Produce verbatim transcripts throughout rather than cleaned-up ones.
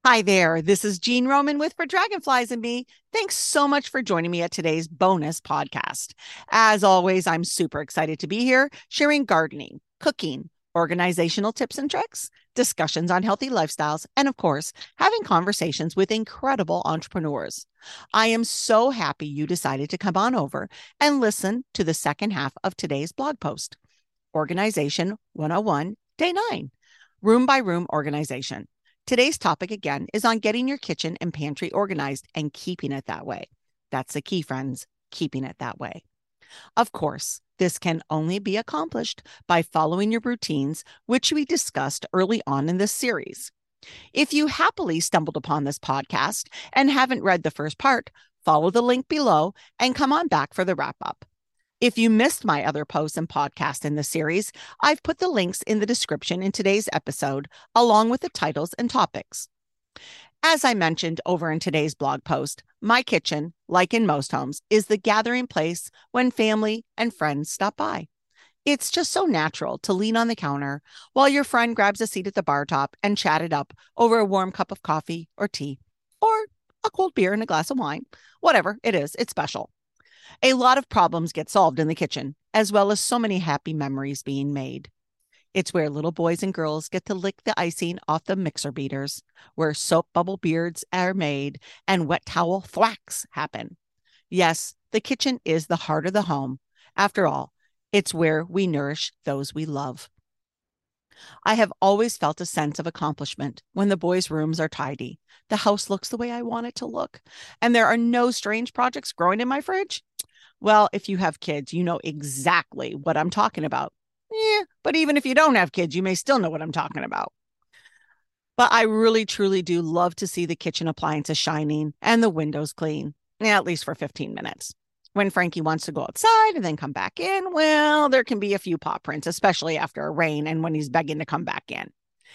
Hi there. This is Jean Roman with For Dragonflies and Me. Thanks so much for joining me at today's bonus podcast. As always, I'm super excited to be here sharing gardening, cooking, organizational tips and tricks, discussions on healthy lifestyles, and of course, having conversations with incredible entrepreneurs. I am so happy you decided to come on over and listen to the second half of today's blog post, Organization one oh one, Day nine, Room by Room Organization. Today's topic again is on getting your kitchen and pantry organized and keeping it that way. That's the key, friends, keeping it that way. Of course, this can only be accomplished by following your routines, which we discussed early on in this series. If you happily stumbled upon this podcast and haven't read the first part, follow the link below and come on back for the wrap up. If you missed my other posts and podcasts in the series, I've put the links in the description in today's episode, along with the titles and topics. As I mentioned over in today's blog post, my kitchen, like in most homes, is the gathering place when family and friends stop by. It's just so natural to lean on the counter while your friend grabs a seat at the bar top and chat it up over a warm cup of coffee or tea, or a cold beer and a glass of wine. Whatever it is, it's special. A lot of problems get solved in the kitchen, as well as so many happy memories being made. It's where little boys and girls get to lick the icing off the mixer beaters, where soap bubble beards are made and wet towel thwacks happen. Yes, the kitchen is the heart of the home. After all, it's where we nourish those we love. I have always felt a sense of accomplishment when the boys' rooms are tidy, the house looks the way I want it to look, and there are no strange projects growing in my fridge. Well, if you have kids, you know exactly what I'm talking about. Yeah, but even if you don't have kids, you may still know what I'm talking about. But I really, truly do love to see the kitchen appliances shining and the windows clean, yeah, at least for fifteen minutes. When Frankie wants to go outside and then come back in, well, there can be a few paw prints, especially after a rain and when he's begging to come back in.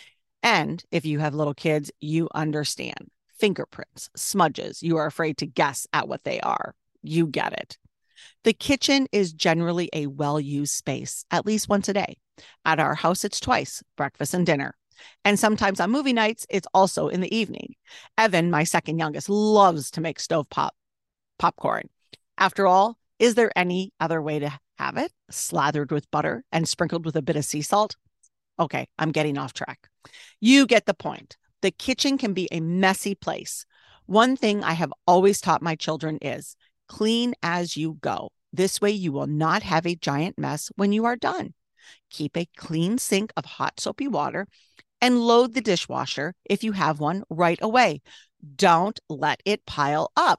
And if you have little kids, you understand. Fingerprints, smudges, you are afraid to guess at what they are. You get it. The kitchen is generally a well-used space, at least once a day. At our house, it's twice, breakfast and dinner. And sometimes on movie nights, it's also in the evening. Evan, my second youngest, loves to make stovetop popcorn. After all, is there any other way to have it? Slathered with butter and sprinkled with a bit of sea salt? Okay, I'm getting off track. You get the point. The kitchen can be a messy place. One thing I have always taught my children is clean as you go. This way, you will not have a giant mess when you are done. Keep a clean sink of hot soapy water and load the dishwasher if you have one right away. Don't let it pile up.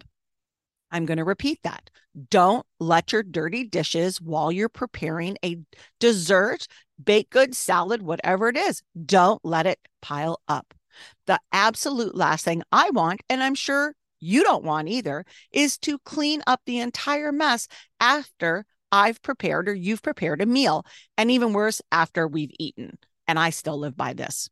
I'm going to repeat that. Don't let your dirty dishes while you're preparing a dessert, baked goods, salad, whatever it is. Don't let it pile up. The absolute last thing I want, and I'm sure you don't want either, is to clean up the entire mess after I've prepared or you've prepared a meal, and even worse, after we've eaten. And I still live by this.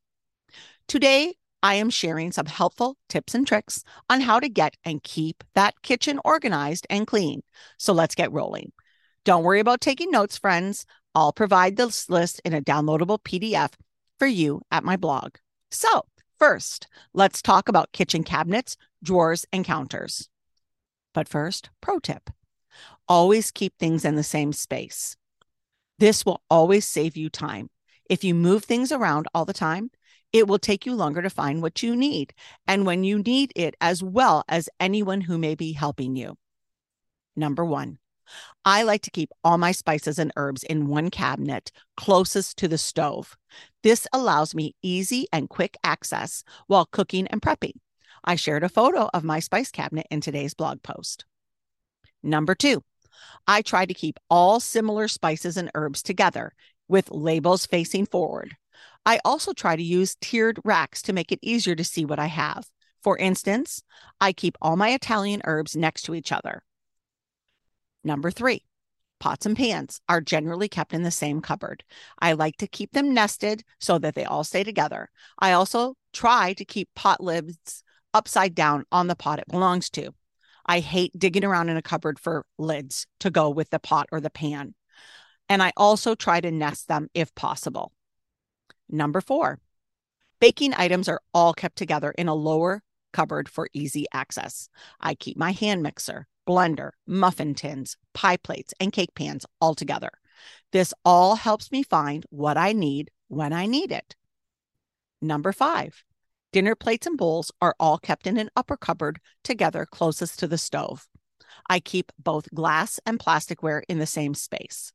Today, I am sharing some helpful tips and tricks on how to get and keep that kitchen organized and clean. So let's get rolling. Don't worry about taking notes, friends. I'll provide this list in a downloadable P D F for you at my blog. So first, let's talk about kitchen cabinets, drawers, and counters. But first, pro tip. Always keep things in the same space. This will always save you time. If you move things around all the time, it will take you longer to find what you need, and when you need it, as well as anyone who may be helping you. Number one, I like to keep all my spices and herbs in one cabinet closest to the stove. This allows me easy and quick access while cooking and prepping. I shared a photo of my spice cabinet in today's blog post. Number two, I try to keep all similar spices and herbs together with labels facing forward. I also try to use tiered racks to make it easier to see what I have. For instance, I keep all my Italian herbs next to each other. Number three, pots and pans are generally kept in the same cupboard. I like to keep them nested so that they all stay together. I also try to keep pot lids upside down on the pot it belongs to. I hate digging around in a cupboard for lids to go with the pot or the pan. And I also try to nest them if possible. Number four, Baking items are all kept together in a lower cupboard for easy access. I keep my hand mixer, blender, muffin tins, pie plates, and cake pans all together. This all helps me find what I need when I need it. Number five, dinner plates and bowls are all kept in an upper cupboard together closest to the stove. I keep both glass and plasticware in the same space.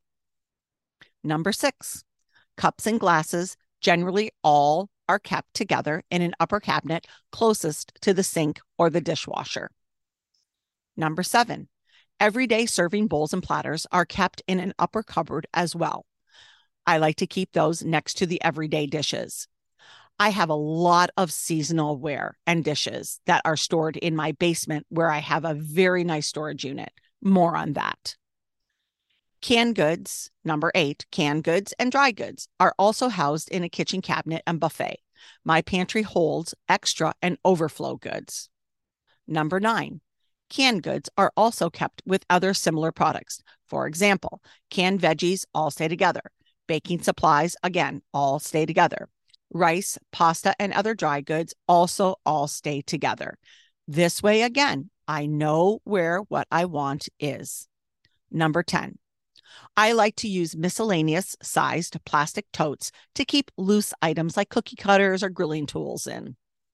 Number six, cups and glasses generally all are kept together in an upper cabinet closest to the sink or the dishwasher. Number seven, everyday serving bowls and platters are kept in an upper cupboard as well. I like to keep those next to the everyday dishes. I have a lot of seasonal ware and dishes that are stored in my basement where I have a very nice storage unit. More on that. Canned goods, number eight, canned goods and dry goods are also housed in a kitchen cabinet and buffet. My pantry holds extra and overflow goods. Number nine, canned goods are also kept with other similar products. For example, canned veggies all stay together. Baking supplies, again, all stay together. Rice, pasta, and other dry goods also all stay together. This way, again, I know where what I want is. Number ten, I like to use miscellaneous sized plastic totes to keep loose items like cookie cutters or grilling tools in.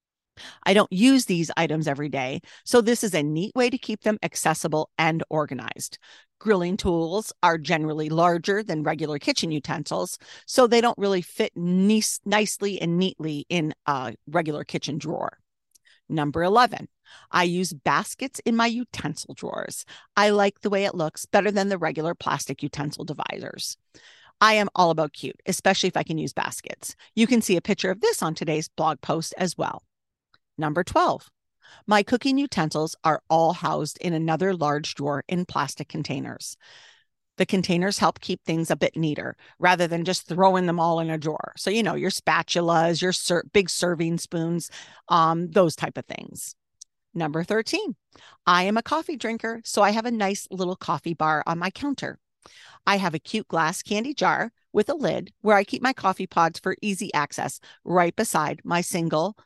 I don't use these items every day, so this is a neat way to keep them accessible and organized. Grilling tools are generally larger than regular kitchen utensils, so they don't really fit nice, nicely and neatly in a regular kitchen drawer. Number eleven, I use baskets in my utensil drawers. I like the way it looks better than the regular plastic utensil dividers. I am all about cute, especially if I can use baskets. You can see a picture of this on today's blog post as well. Number twelve, my cooking utensils are all housed in another large drawer in plastic containers. The containers help keep things a bit neater rather than just throwing them all in a drawer. So, you know, your spatulas, your ser- big serving spoons, um, those type of things. Number thirteen, I am a coffee drinker, so I have a nice little coffee bar on my counter. I have a cute glass candy jar with a lid where I keep my coffee pods for easy access right beside my single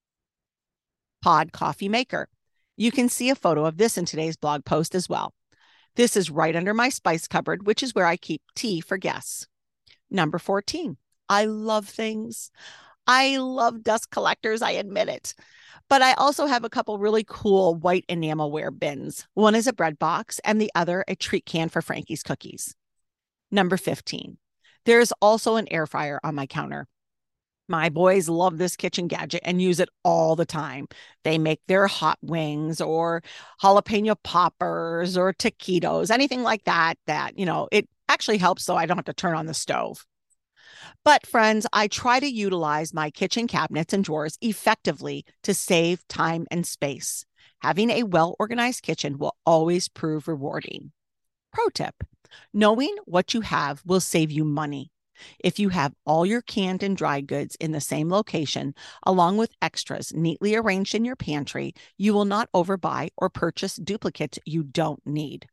pod coffee maker. You can see a photo of this in today's blog post as well. This is right under my spice cupboard, which is where I keep tea for guests. Number fourteen, I love things. I love dust collectors, I admit it. But I also have a couple really cool white enamelware bins. One is a bread box and the other a treat can for Frankie's cookies. Number fifteen, there is also an air fryer on my counter. My boys love this kitchen gadget and use it all the time. They make their hot wings or jalapeno poppers or taquitos, anything like that, that, you know, it actually helps so I don't have to turn on the stove. But friends, I try to utilize my kitchen cabinets and drawers effectively to save time and space. Having a well-organized kitchen will always prove rewarding. Pro tip, knowing what you have will save you money. If you have all your canned and dry goods in the same location, along with extras neatly arranged in your pantry, you will not overbuy or purchase duplicates you don't need.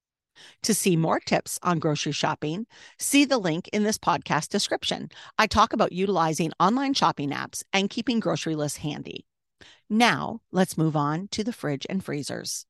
To see more tips on grocery shopping, see the link in this podcast description. I talk about utilizing online shopping apps and keeping grocery lists handy. Now, let's move on to the fridge and freezers.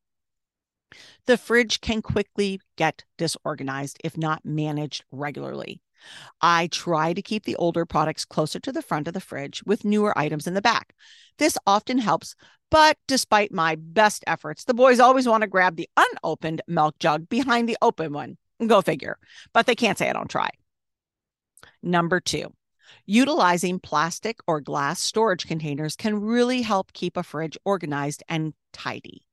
The fridge can quickly get disorganized if not managed regularly. I try to keep the older products closer to the front of the fridge with newer items in the back. This often helps, but despite my best efforts, the boys always want to grab the unopened milk jug behind the open one. Go figure, but they can't say I don't try. Number two, utilizing plastic or glass storage containers can really help keep a fridge organized and tidy.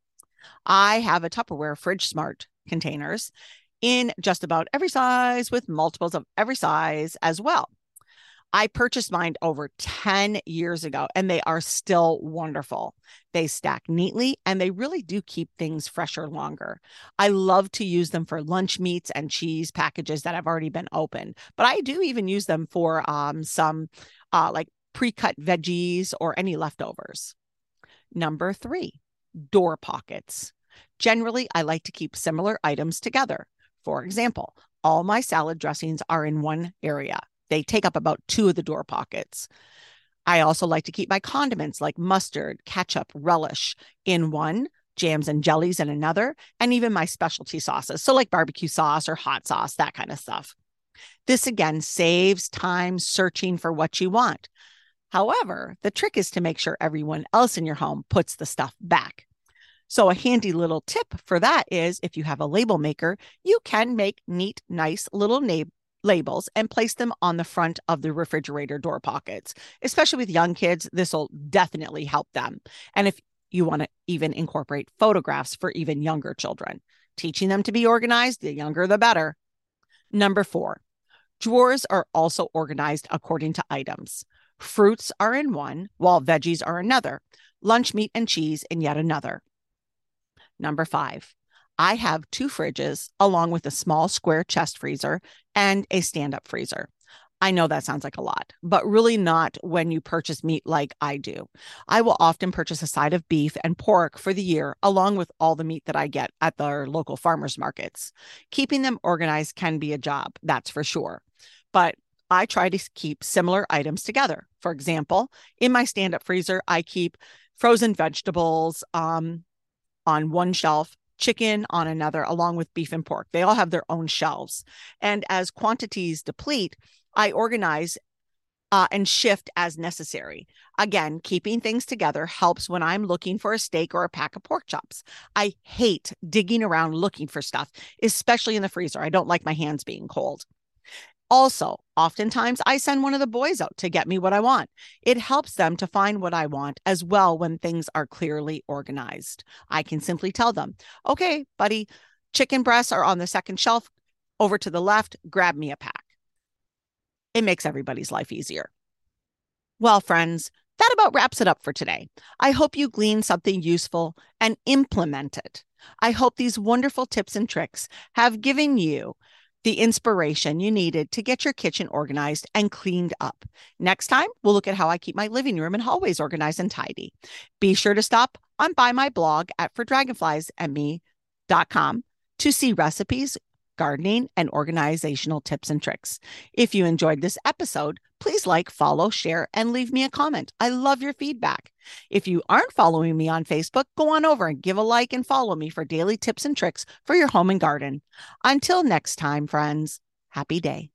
I have a Tupperware Fridge Smart containers in just about every size with multiples of every size as well. I purchased mine over ten years ago and they are still wonderful. They stack neatly and they really do keep things fresher longer. I love to use them for lunch meats and cheese packages that have already been opened, but I do even use them for um, some uh, like pre-cut veggies or any leftovers. Number three, door pockets. Generally, I like to keep similar items together. For example, all my salad dressings are in one area. They take up about two of the door pockets. I also like to keep my condiments like mustard, ketchup, relish in one, jams and jellies in another, and even my specialty sauces. So, like barbecue sauce or hot sauce, that kind of stuff. This again saves time searching for what you want. However, the trick is to make sure everyone else in your home puts the stuff back. So, a handy little tip for that is if you have a label maker, you can make neat, nice little na- labels and place them on the front of the refrigerator door pockets. Especially with young kids, this will definitely help them. And if you want to even incorporate photographs for even younger children, teaching them to be organized, the younger the better. Number four, drawers are also organized according to items. Fruits are in one, while veggies are another. Lunch meat and cheese in yet another. Number five, I have two fridges along with a small square chest freezer and a stand-up freezer. I know that sounds like a lot, but really not when you purchase meat like I do. I will often purchase a side of beef and pork for the year, along with all the meat that I get at the local farmers markets. Keeping them organized can be a job, that's for sure. But I try to keep similar items together. For example, in my stand-up freezer, I keep frozen vegetables um, on one shelf, chicken on another, along with beef and pork. They all have their own shelves. And as quantities deplete, I organize uh, and shift as necessary. Again, keeping things together helps when I'm looking for a steak or a pack of pork chops. I hate digging around looking for stuff, especially in the freezer. I don't like my hands being cold. Also, oftentimes I send one of the boys out to get me what I want. It helps them to find what I want as well when things are clearly organized. I can simply tell them, okay, buddy, chicken breasts are on the second shelf. Over to the left, grab me a pack. It makes everybody's life easier. Well, friends, that about wraps it up for today. I hope you gleaned something useful and implement it. I hope these wonderful tips and tricks have given you the inspiration you needed to get your kitchen organized and cleaned up. Next time, we'll look at how I keep my living room and hallways organized and tidy. Be sure to stop on by my blog at for dragonflies and me dot com to see recipes, gardening, and organizational tips and tricks. If you enjoyed this episode, please like, follow, share, and leave me a comment. I love your feedback. If you aren't following me on Facebook, go on over and give a like and follow me for daily tips and tricks for your home and garden. Until next time, friends, happy day.